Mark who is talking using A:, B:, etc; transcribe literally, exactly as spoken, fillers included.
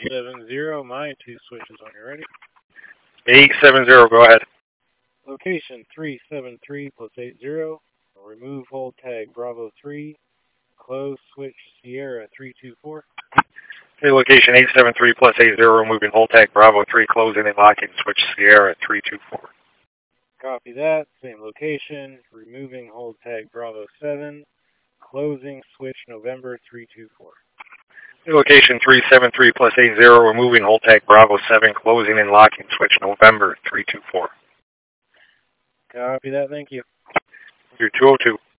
A: seven zero, my two switches when you're ready.
B: eight seven zero, go ahead.
A: Location three seven three plus eight zero. Remove hold tag Bravo three. Close switch Sierra three two four.
B: Okay, location eight seven three plus eight zero, removing hold tag Bravo three, closing and locking switch Sierra three two four.
A: Copy that. Same location. Removing hold tag Bravo seven. Closing switch November three two four.
B: Okay, location three seven three plus eight zero, removing hold tag Bravo seven, closing and locking switch November three two four.
A: Copy that. Thank you.
B: You're two oh two.